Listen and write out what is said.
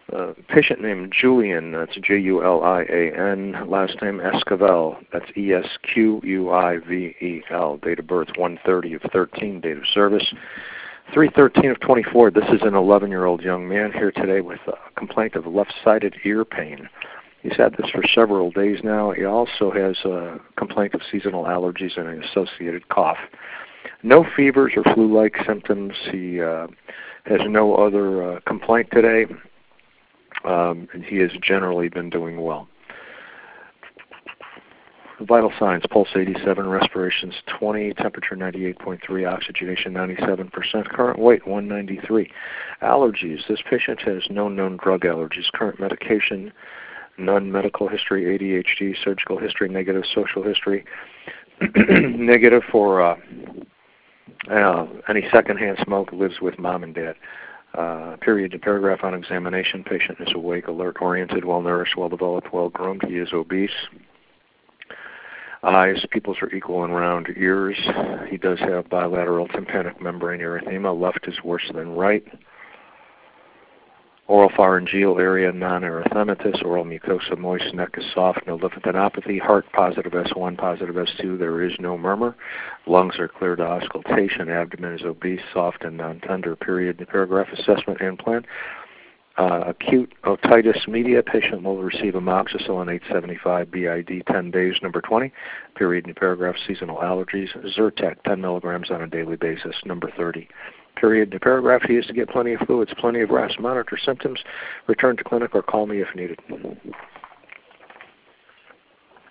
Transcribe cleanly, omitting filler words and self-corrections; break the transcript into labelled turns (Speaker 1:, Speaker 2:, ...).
Speaker 1: Patient named Julian, that's Julian, last name Esquivel, that's Esquivel, date of birth 1/30 of 13, date of service 3/13 of 24. This is an 11-year-old young man here today with a complaint of left-sided ear pain. He's had this for several days now. He also has a complaint of seasonal allergies and an associated cough. No fevers or flu-like symptoms. He has no other complaint today. And he has generally been doing well. Vital signs: pulse 87, respirations 20, temperature 98.3, oxygenation 97%, current weight 193. Allergies: this patient has no known drug allergies. Current medication: none. Medical history: ADHD. Surgical history: negative. Social history: negative for any secondhand smoke. Lives with mom and dad. Period to paragraph on examination: patient is awake, alert, oriented, well-nourished, well-developed, well-groomed. He is obese. Eyes: pupils are equal and round. Ears: he does have bilateral tympanic membrane erythema. Left is worse than right. Oral pharyngeal area non-erythematous. Oral mucosa moist. Neck is soft. No lymphadenopathy. Heart positive S1, positive S2. There is no murmur. Lungs are clear to auscultation. Abdomen is obese, soft, and non-tender. Period in the paragraph. Assessment and plan: acute otitis media. Patient will receive amoxicillin 875 BID 10 days, number 20. Period in the paragraph. Seasonal allergies: Zyrtec 10 milligrams on a daily basis, number 30. Period in the paragraph. He is to get plenty of fluids, plenty of rest, monitor symptoms, return to clinic, or call me if needed.